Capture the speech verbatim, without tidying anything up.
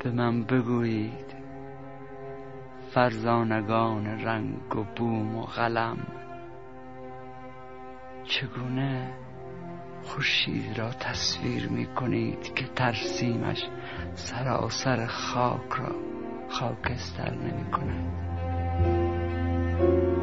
به من بگویید فرزانگان رنگ و بوم و قلم، چگونه خورشید را تصویر می کنید که ترسیمش سراسر خاک را خاکستر نمی کند؟